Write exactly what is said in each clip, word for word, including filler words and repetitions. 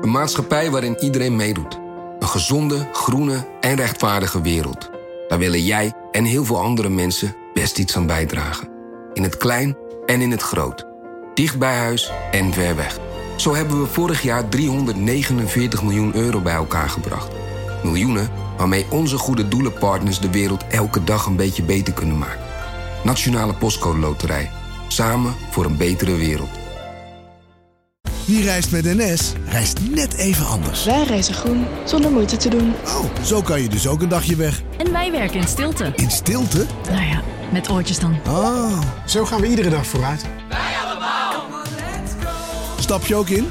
Een maatschappij waarin iedereen meedoet. Een gezonde, groene en rechtvaardige wereld. Daar willen jij en heel veel andere mensen best iets aan bijdragen. In het klein en in het groot. Dicht bij huis en ver weg. Zo hebben we vorig jaar driehonderdnegenenveertig miljoen euro bij elkaar gebracht. Miljoenen waarmee onze goede doelenpartners de wereld elke dag een beetje beter kunnen maken. Nationale Postcode Loterij. Samen voor een betere wereld. Wie reist met N S, reist net even anders. Wij reizen groen, zonder moeite te doen. Oh, zo kan je dus ook een dagje weg. En wij werken in stilte. In stilte? Nou ja, met oortjes dan. Oh. Zo gaan we iedere dag vooruit. Wij allemaal. Stap je ook in?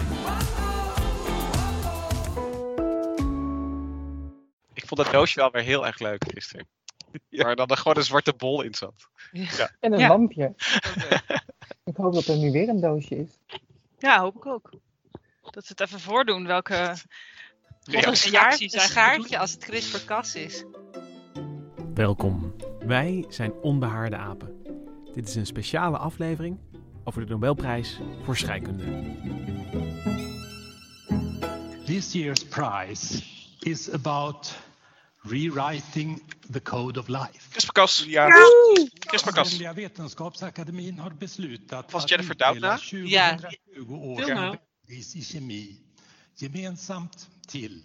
Ik vond dat doosje wel weer heel erg leuk gisteren. Ja. Waar dan er gewoon een zwarte bol in zat. Ja. En een ja. lampje. Ik hoop dat er nu weer een doosje is. Ja, hoop ik ook. Dat ze het even voordoen welke... Ja, een, jaar, een schaartje als het CRISPR-Cas is. Welkom. Wij zijn Onbehaarde Apen. Dit is een speciale aflevering over de Nobelprijs voor scheikunde. This year's prize is about rewriting the code of life. CRISPR-Cas, ja. ja. CRISPR-Cas. Vetenskapsakademin har beslutat Was Jennifer Doudna? Ja. tjugo år i kemi gemensamt till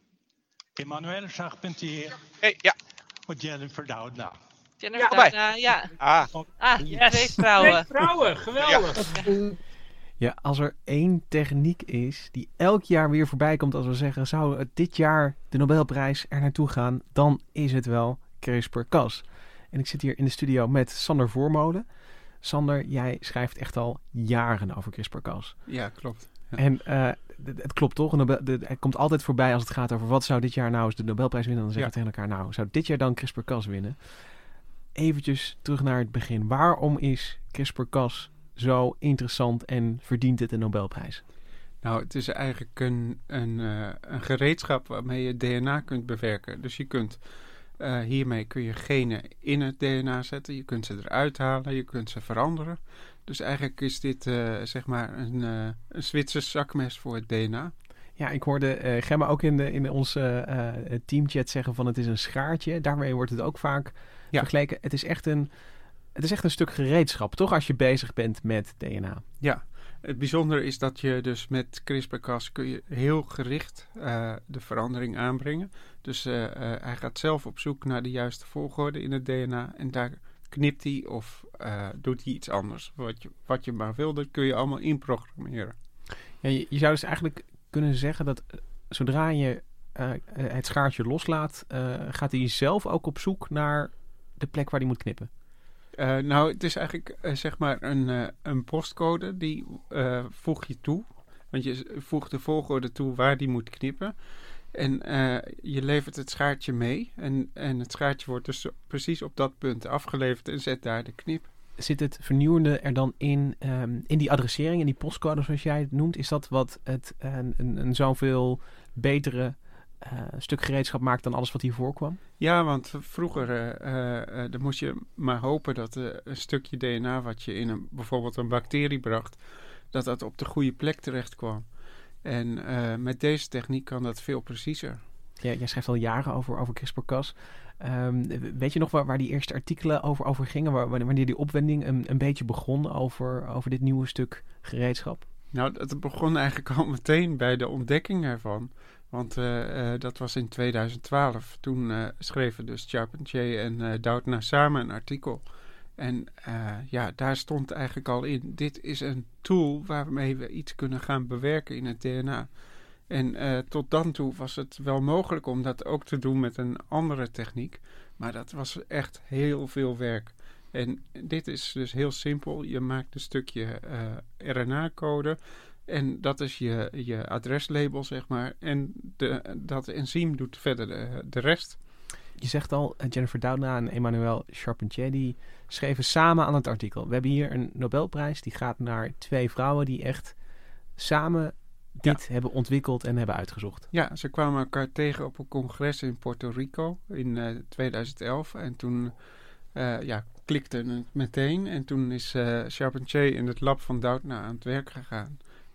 Emmanuel Charpentier hey, ja. och Jennifer Doudna. Jennifer ja, Doudna, ja. Ah, ah yes. Twee vrouwen. Twee vrouwen, geweldig. Ja. Ja, als er één techniek is die elk jaar weer voorbij komt als we zeggen, zou het dit jaar de Nobelprijs er naartoe gaan, dan is het wel CRISPR-Cas. En ik zit hier in de studio met Sander Voormolen. Sander, jij schrijft echt al jaren over CRISPR-Cas. Ja, klopt. Ja. En uh, het, het klopt toch? Nobel, de, het komt altijd voorbij als het gaat over wat zou dit jaar nou eens de Nobelprijs winnen. Dan zeggen we ja. tegen elkaar, nou, zou dit jaar dan CRISPR-Cas winnen? Eventjes terug naar het begin. Waarom is CRISPR-Cas zo interessant en verdient het een Nobelprijs? Nou, het is eigenlijk een, een, uh, een gereedschap waarmee je D N A kunt bewerken. Dus je kunt, uh, hiermee kun je genen in het D N A zetten. Je kunt ze eruit halen, je kunt ze veranderen. Dus eigenlijk is dit uh, zeg maar een, uh, een Zwitsers zakmes voor het D N A. Ja, ik hoorde uh, Gemma ook in, de, in onze uh, teamchat zeggen van het is een schaartje. Daarmee wordt het ook vaak ja. vergeleken. Het is echt een... Het is echt een stuk gereedschap, toch? Als je bezig bent met D N A. Ja, het bijzondere is dat je dus met CRISPR-Cas kun je heel gericht uh, de verandering aanbrengen. Dus uh, uh, hij gaat zelf op zoek naar de juiste volgorde in het D N A. En daar knipt hij of uh, doet hij iets anders. Wat je, wat je maar wil, dat kun je allemaal inprogrammeren. Ja, je, je zou dus eigenlijk kunnen zeggen dat uh, zodra je uh, het schaartje loslaat, uh, gaat hij zelf ook op zoek naar de plek waar hij moet knippen. Uh, nou, het is eigenlijk uh, zeg maar een, uh, een postcode die uh, voeg je toe. Want je voegt de volgorde toe waar die moet knippen. En uh, je levert het schaartje mee. En, en het schaartje wordt dus precies op dat punt afgeleverd en zet daar de knip. Zit het vernieuwende er dan in, um, in die adressering, in die postcode zoals jij het noemt? Is dat wat het uh, een, een zoveel betere... Uh, een stuk gereedschap maakt dan alles wat hier voorkwam? Ja, want vroeger uh, uh, dan moest je maar hopen dat uh, een stukje D N A wat je in een, bijvoorbeeld een bacterie bracht, dat dat op de goede plek terecht kwam. En uh, met deze techniek kan dat veel preciezer. Ja, jij schrijft al jaren over, over CRISPR-Cas. Um, weet je nog waar, waar die eerste artikelen over, over gingen? Waar, wanneer die opwending een, een beetje begon over, over dit nieuwe stuk gereedschap? Nou, het begon eigenlijk al meteen bij de ontdekking ervan. Want uh, uh, dat was in tweeduizend twaalf. Toen uh, schreven dus Charpentier en uh, Doudna samen een artikel. En uh, ja, daar stond eigenlijk al in, dit is een tool waarmee we iets kunnen gaan bewerken in het D N A. En uh, tot dan toe was het wel mogelijk om dat ook te doen met een andere techniek. Maar dat was echt heel veel werk. En dit is dus heel simpel. Je maakt een stukje uh, R N A-code... En dat is je, je adreslabel, zeg maar. En de, dat enzym doet verder de, de rest. Je zegt al, Jennifer Doudna en Emmanuel Charpentier, die schreven samen aan het artikel. We hebben hier een Nobelprijs, die gaat naar twee vrouwen die echt samen dit ja. hebben ontwikkeld en hebben uitgezocht. Ja, ze kwamen elkaar tegen op een congres in Puerto Rico in uh, tweeduizend elf. En toen uh, ja, klikte het meteen. En toen is uh, Charpentier in het lab van Doudna aan het werk gegaan.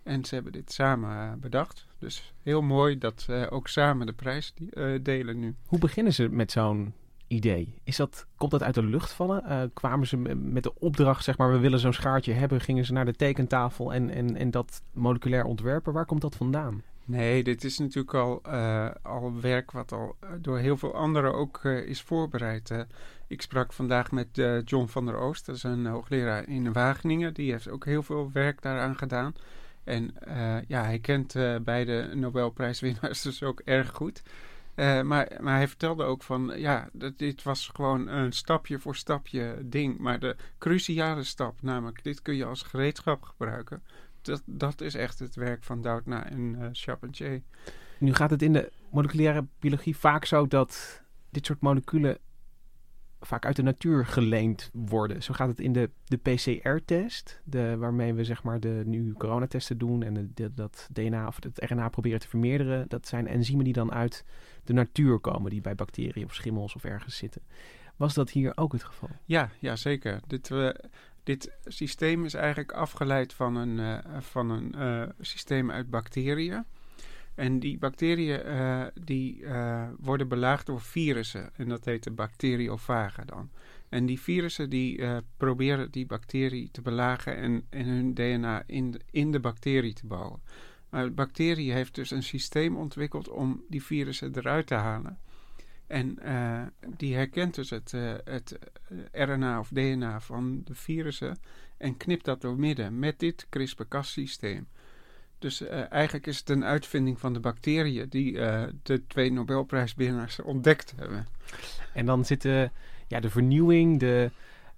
En ze hebben dit samen uh, bedacht. Dus heel mooi dat ze uh, ook samen de prijs die, uh, delen nu. Hoe beginnen ze met zo'n idee? Is dat, komt dat uit de lucht vallen? Uh, kwamen ze met de opdracht, zeg maar, we willen zo'n schaartje hebben. Gingen ze naar de tekentafel en, en, en dat moleculair ontwerpen? Waar komt dat vandaan? Nee, dit is natuurlijk al, uh, al werk wat al door heel veel anderen ook uh, is voorbereid. Uh, ik sprak vandaag met uh, John van der Oost, dat is een hoogleraar in Wageningen. Die heeft ook heel veel werk daaraan gedaan. En uh, ja, hij kent uh, beide Nobelprijswinnaars dus ook erg goed. Uh, maar, maar hij vertelde ook van, ja, dat, dit was gewoon een stapje voor stapje ding. Maar de cruciale stap, namelijk dit kun je als gereedschap gebruiken. Dat, dat is echt het werk van Doudna en uh, Charpentier. Nu gaat het in de moleculaire biologie vaak zo dat dit soort moleculen vaak uit de natuur geleend worden. Zo gaat het in de, de P C R-test, de, waarmee we zeg maar de nu coronatesten doen en de, de, dat D N A of het R N A proberen te vermeerderen. Dat zijn enzymen die dan uit de natuur komen, die bij bacteriën of schimmels of ergens zitten. Was dat hier ook het geval? Ja, ja zeker. Dit, uh, dit systeem is eigenlijk afgeleid van een, uh, van een uh, systeem uit bacteriën. En die bacteriën uh, die, uh, worden belaagd door virussen. En dat heet de bacteriofagen dan. En die virussen die uh, proberen die bacterie te belagen en, en hun D N A in de, in de bacterie te bouwen. Maar de bacterie heeft dus een systeem ontwikkeld om die virussen eruit te halen. En uh, die herkent dus het, uh, het R N A of D N A van de virussen en knipt dat door midden met dit CRISPR-Cas systeem. Dus uh, eigenlijk is het een uitvinding van de bacteriën die uh, de twee Nobelprijswinnaars ontdekt hebben. En dan zit de, ja, de vernieuwing, de,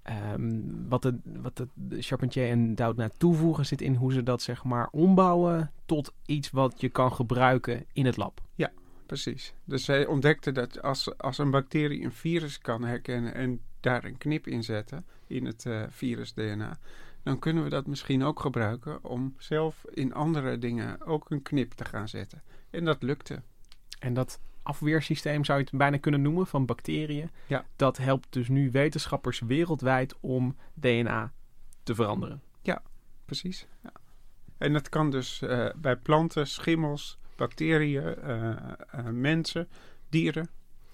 um, wat, de, wat de, de Charpentier en Doudna toevoegen, zit in hoe ze dat zeg maar ombouwen tot iets wat je kan gebruiken in het lab. Ja, precies. Dus zij ontdekten dat als, als een bacterie een virus kan herkennen en daar een knip in zetten in het uh, virus-D N A... dan kunnen we dat misschien ook gebruiken om zelf in andere dingen ook een knip te gaan zetten. En dat lukte. En dat afweersysteem zou je het bijna kunnen noemen van bacteriën. Ja. Dat helpt dus nu wetenschappers wereldwijd om D N A te veranderen. Ja, precies. Ja. En dat kan dus uh, bij planten, schimmels, bacteriën, uh, uh, mensen, dieren.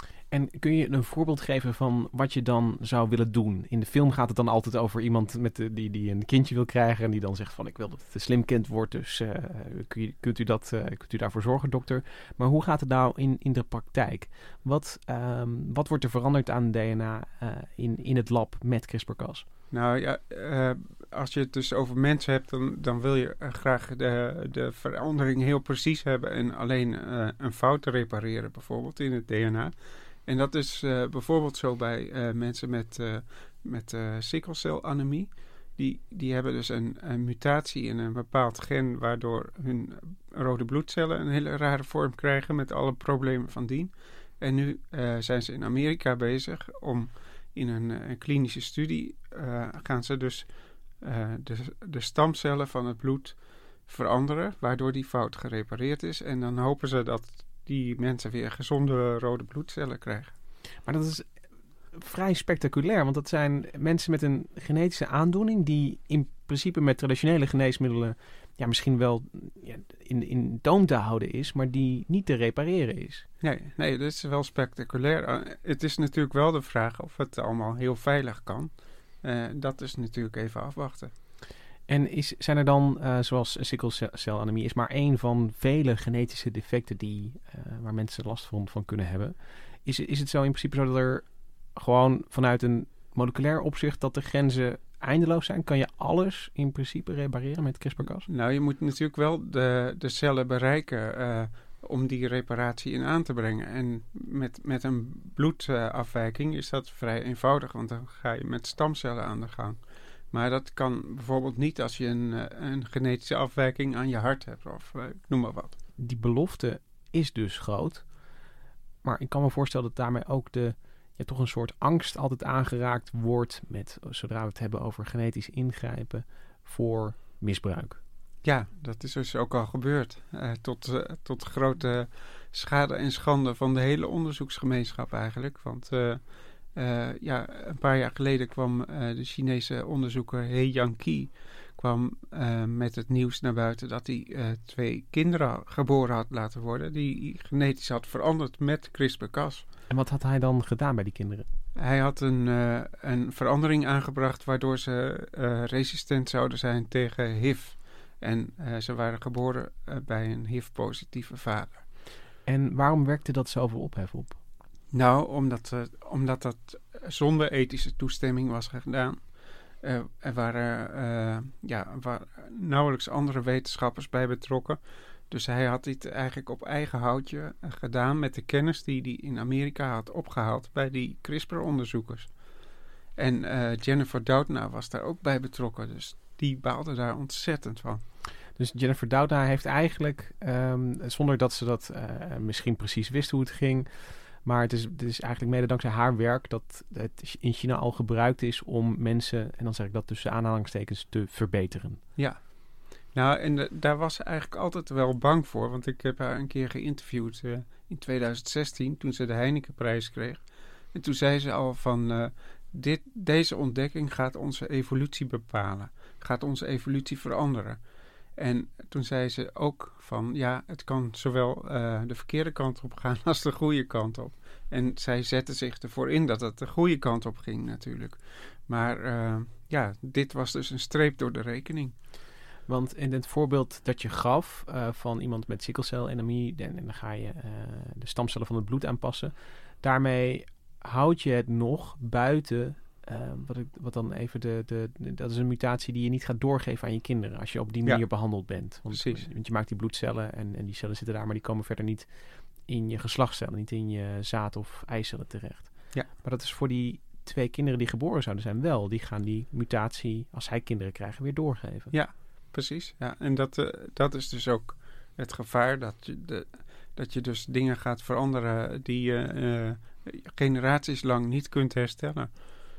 En kun je een voorbeeld geven van wat je dan zou willen doen? In de film gaat het dan altijd over iemand met de, die, die een kindje wil krijgen en die dan zegt van ik wil dat het een slim kind wordt, dus uh, kun je, kunt, u dat, uh, kunt u daarvoor zorgen, dokter? Maar hoe gaat het nou in, in de praktijk? Wat, um, wat wordt er veranderd aan D N A uh, in, in het lab met CRISPR-Cas? Nou ja, uh, als je het dus over mensen hebt, dan, dan wil je uh, graag de, de verandering heel precies hebben en alleen uh, een fout repareren bijvoorbeeld in het D N A. En dat is uh, bijvoorbeeld zo bij uh, mensen met, uh, met uh, sikkelcelanemie. Die, die hebben dus een, een mutatie in een bepaald gen, waardoor hun rode bloedcellen een hele rare vorm krijgen met alle problemen van dien. En nu uh, zijn ze in Amerika bezig om in een, een klinische studie uh, gaan ze dus uh, de, de stamcellen van het bloed veranderen, waardoor die fout gerepareerd is. En dan hopen ze dat die mensen weer gezonde rode bloedcellen krijgen. Maar dat is vrij spectaculair, want dat zijn mensen met een genetische aandoening die in principe met traditionele geneesmiddelen ja, misschien wel ja, in, in toom te houden is, maar die niet te repareren is. Nee, nee, dat is wel spectaculair. Uh, het is natuurlijk wel de vraag of het allemaal heel veilig kan. Uh, dat is natuurlijk even afwachten. En is, zijn er dan, uh, zoals sikkelcelanemie, is maar één van vele genetische defecten die, uh, waar mensen last van, van kunnen hebben. Is, is het zo in principe zo dat er gewoon vanuit een moleculair opzicht dat de grenzen eindeloos zijn? Kan je alles in principe repareren met CRISPR-Cas? Nou, je moet natuurlijk wel de, de cellen bereiken uh, om die reparatie in aan te brengen. En met, met een bloedafwijking uh, is dat vrij eenvoudig, want dan ga je met stamcellen aan de gang. Maar dat kan bijvoorbeeld niet als je een, een genetische afwijking aan je hart hebt of uh, noem maar wat. Die belofte is dus groot. Maar ik kan me voorstellen dat daarmee ook de, ja, toch een soort angst altijd aangeraakt wordt met, zodra we het hebben over genetisch ingrijpen, voor misbruik. Ja, dat is dus ook al gebeurd. Uh, tot, uh, tot grote schade en schande van de hele onderzoeksgemeenschap eigenlijk. Want uh, uh, ja, een paar jaar geleden kwam uh, de Chinese onderzoeker He Jiankui kwam uh, met het nieuws naar buiten dat hij uh, twee kinderen geboren had laten worden die hij genetisch had veranderd met CRISPR-Cas. En wat had hij dan gedaan bij die kinderen? Hij had een, uh, een verandering aangebracht waardoor ze uh, resistent zouden zijn tegen H I V. En uh, ze waren geboren uh, bij een H I V-positieve vader. En waarom werkte dat zoveel ophef op? Nou, omdat, uh, omdat dat zonder ethische toestemming was gedaan. Uh, er waren, uh, ja, waren nauwelijks andere wetenschappers bij betrokken. Dus hij had dit eigenlijk op eigen houtje uh, gedaan met de kennis die hij in Amerika had opgehaald bij die CRISPR-onderzoekers. En uh, Jennifer Doudna was daar ook bij betrokken, dus die baalde daar ontzettend van. Dus Jennifer Doudna heeft eigenlijk, um, zonder dat ze dat uh, misschien precies wist hoe het ging, maar het is, het is eigenlijk mede dankzij haar werk dat het in China al gebruikt is om mensen, en dan zeg ik dat tussen aanhalingstekens, te verbeteren. Ja, nou en de, daar was ze eigenlijk altijd wel bang voor, want ik heb haar een keer geïnterviewd uh, in tweeduizend zestien toen ze de Heinekenprijs kreeg. En toen zei ze al van, uh, dit, deze ontdekking gaat onze evolutie bepalen, gaat onze evolutie veranderen. En toen zei ze ook van, ja, het kan zowel uh, de verkeerde kant op gaan als de goede kant op. En zij zette zich ervoor in dat het de goede kant op ging natuurlijk. Maar uh, ja, dit was dus een streep door de rekening. Want in het voorbeeld dat je gaf uh, van iemand met sikkelcelanemie, en, en dan ga je uh, de stamcellen van het bloed aanpassen. Daarmee houd je het nog buiten, uh, wat, ik, wat dan even de, de, de, dat is een mutatie die je niet gaat doorgeven aan je kinderen als je op die manier ja. behandeld bent. Want, Precies. Want je maakt die bloedcellen en, en die cellen zitten daar, maar die komen verder niet in je geslachtscellen, niet in je zaad- of eicellen terecht. Ja. Maar dat is voor die twee kinderen die geboren zouden zijn wel. Die gaan die mutatie, als zij kinderen krijgen, weer doorgeven. Ja, precies. Ja. En dat, uh, dat is dus ook het gevaar dat je, de, dat je dus dingen gaat veranderen die je uh, generaties lang niet kunt herstellen.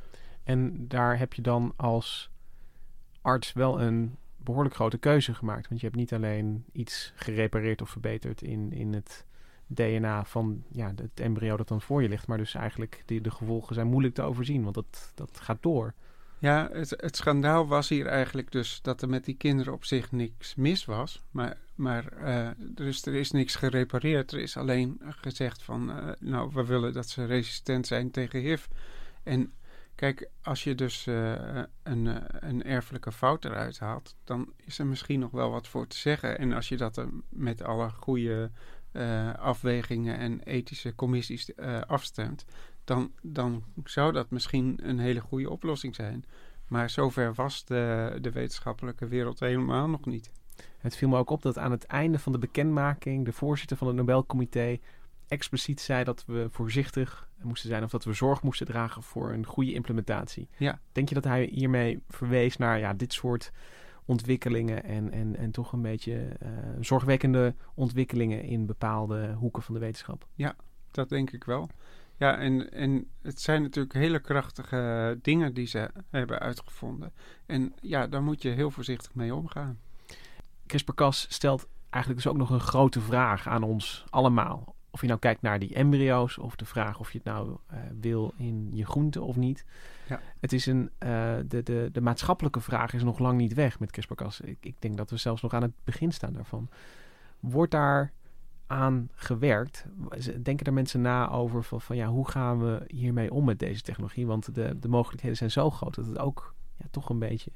En daar heb je dan als arts wel een behoorlijk grote keuze gemaakt. Want je hebt niet alleen iets gerepareerd of verbeterd in, in het D N A van ja, het embryo dat dan voor je ligt. Maar dus eigenlijk de, de gevolgen zijn moeilijk te overzien, want dat, dat gaat door. Ja, het, het schandaal was hier eigenlijk dus dat er met die kinderen op zich niks mis was. Maar, maar uh, dus er is niks gerepareerd. Er is alleen gezegd van, uh, nou, we willen dat ze resistent zijn tegen H I V. En kijk, als je dus uh, een, uh, een erfelijke fout eruit haalt, dan is er misschien nog wel wat voor te zeggen. En als je dat uh, met alle goede uh, afwegingen en ethische commissies uh, afstemt, dan, dan zou dat misschien een hele goede oplossing zijn. Maar zover was de, de wetenschappelijke wereld helemaal nog niet. Het viel me ook op dat aan het einde van de bekendmaking de voorzitter van het Nobelcomité expliciet zei dat we voorzichtig moesten zijn of dat we zorg moesten dragen voor een goede implementatie. Ja. Denk je dat hij hiermee verwees naar ja, dit soort ontwikkelingen en, en, en toch een beetje uh, zorgwekkende ontwikkelingen in bepaalde hoeken van de wetenschap? Ja, dat denk ik wel. Ja, en, en het zijn natuurlijk hele krachtige dingen die ze hebben uitgevonden. En ja, daar moet je heel voorzichtig mee omgaan. CRISPR-Cas stelt eigenlijk dus ook nog een grote vraag aan ons allemaal. Of je nou kijkt naar die embryo's of de vraag of je het nou uh, wil in je groente of niet. Ja. Het is een, uh, de, de, de maatschappelijke vraag is nog lang niet weg met CRISPR-Cas. Ik, ik denk dat we zelfs nog aan het begin staan daarvan. Wordt daar aan gewerkt? Denken er mensen na over van, van ja, hoe gaan we hiermee om met deze technologie? Want de, de mogelijkheden zijn zo groot dat het ook ja, toch een beetje...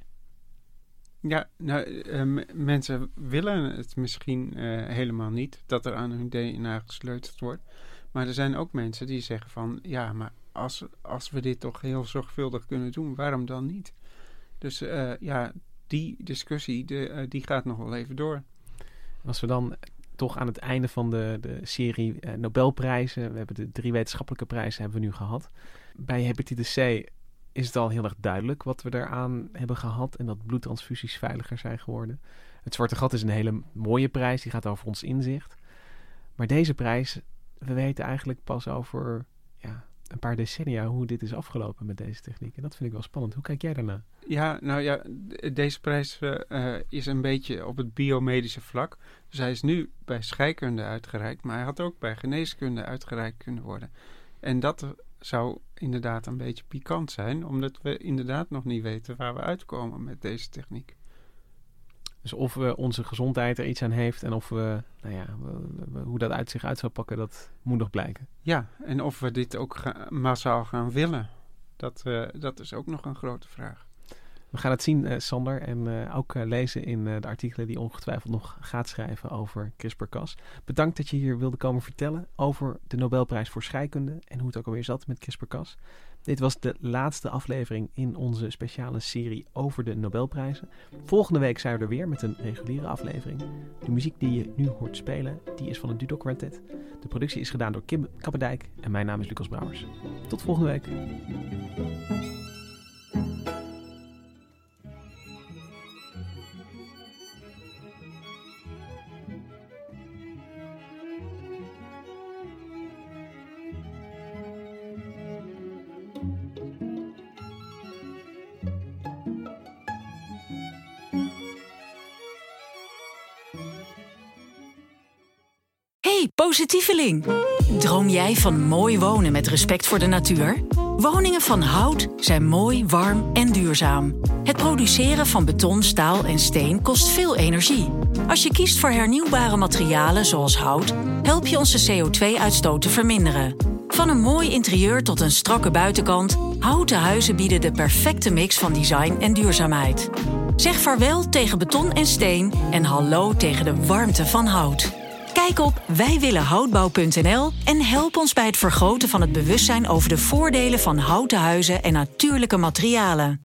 Ja, nou, uh, m- mensen willen het misschien uh, helemaal niet, dat er aan hun D N A gesleuteld wordt. Maar er zijn ook mensen die zeggen van, ja, maar als, als we dit toch heel zorgvuldig kunnen doen, waarom dan niet? Dus uh, ja, die discussie, de, uh, die gaat nog wel even door. Als we dan toch aan het einde van de, de serie uh, Nobelprijzen, we hebben de drie wetenschappelijke prijzen hebben we nu gehad. Bij hepatitis C is het al heel erg duidelijk wat we eraan hebben gehad en dat bloedtransfusies veiliger zijn geworden. Het Zwarte Gat is een hele mooie prijs, die gaat over ons inzicht. Maar deze prijs, we weten eigenlijk pas over ja, een paar decennia hoe dit is afgelopen met deze techniek. En dat vind ik wel spannend. Hoe kijk jij daarna? Ja, nou ja, d- deze prijs uh, is een beetje op het biomedische vlak. Dus hij is nu bij scheikunde uitgereikt, maar hij had ook bij geneeskunde uitgereikt kunnen worden. En dat zou inderdaad een beetje pikant zijn, omdat we inderdaad nog niet weten waar we uitkomen met deze techniek. Dus of we onze gezondheid er iets aan heeft en of we, nou ja, we, we, hoe dat uit zich uit zou pakken, dat moet nog blijken. Ja, en of we dit ook ga, massaal gaan willen, dat, uh, dat is ook nog een grote vraag. We gaan het zien, uh, Sander, en uh, ook uh, lezen in uh, de artikelen die ongetwijfeld nog gaat schrijven over CRISPR-Cas. Bedankt dat je hier wilde komen vertellen over de Nobelprijs voor scheikunde en hoe het ook alweer zat met CRISPR-Cas. Dit was de laatste aflevering in onze speciale serie over de Nobelprijzen. Volgende week zijn we er weer met een reguliere aflevering. De muziek die je nu hoort spelen, die is van het Dudok Quartet. De productie is gedaan door Kim Kappendijk en mijn naam is Lucas Brouwers. Tot volgende week. Hey, positieveling! Droom jij van mooi wonen met respect voor de natuur? Woningen van hout zijn mooi, warm en duurzaam. Het produceren van beton, staal en steen kost veel energie. Als je kiest voor hernieuwbare materialen zoals hout, help je onze C O twee uitstoot te verminderen. Van een mooi interieur tot een strakke buitenkant, houten huizen bieden de perfecte mix van design en duurzaamheid. Zeg vaarwel tegen beton en steen en hallo tegen de warmte van hout. Kijk op wij willen houtbouw punt n l en help ons bij het vergroten van het bewustzijn over de voordelen van houten huizen en natuurlijke materialen.